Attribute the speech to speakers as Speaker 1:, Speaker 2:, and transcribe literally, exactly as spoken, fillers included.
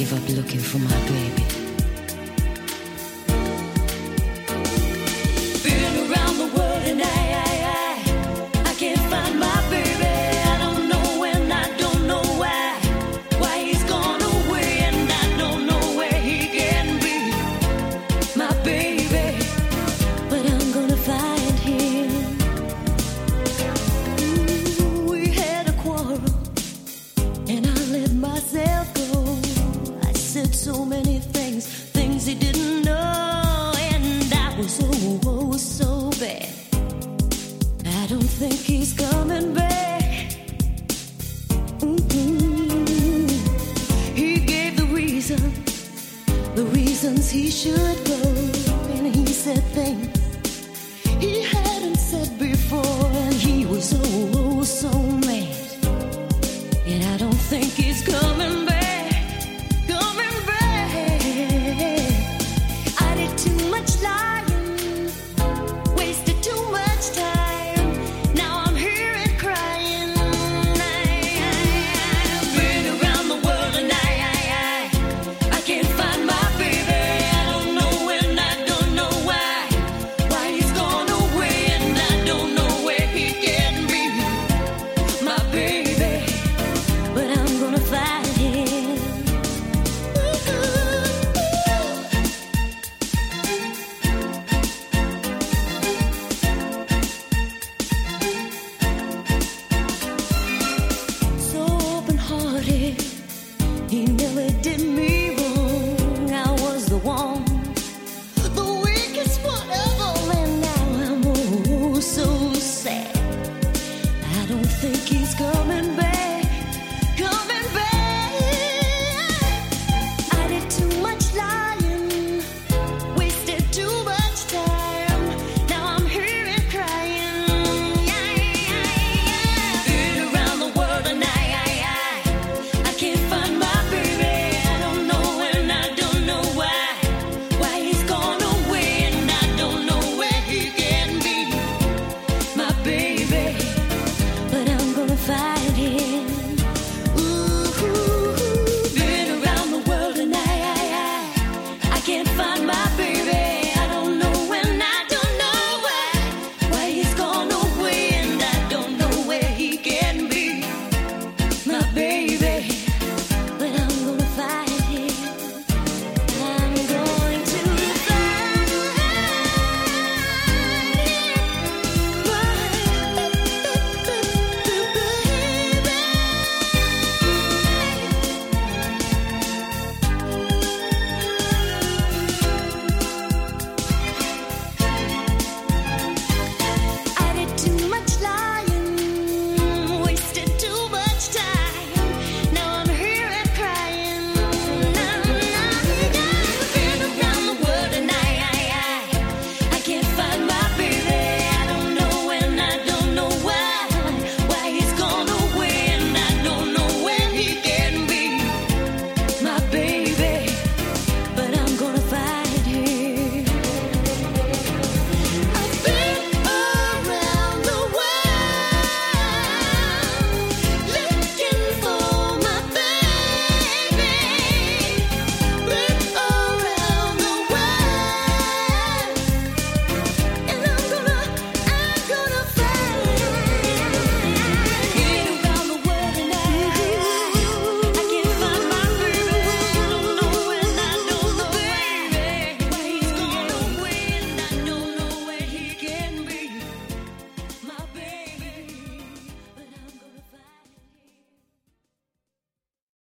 Speaker 1: give up looking for my baby. Been around the world and I, I, I, I can't find my baby. I don't know when, I don't know why, why he's gone away, and I don't know where he can be, my baby. But I'm gonna find him. Ooh, we had a quarrel, and I let myself go. I said so many things, things he didn't know, and I was oh, oh so bad. I don't think he's coming back. Mm-hmm. He gave the reason, the reasons he should go.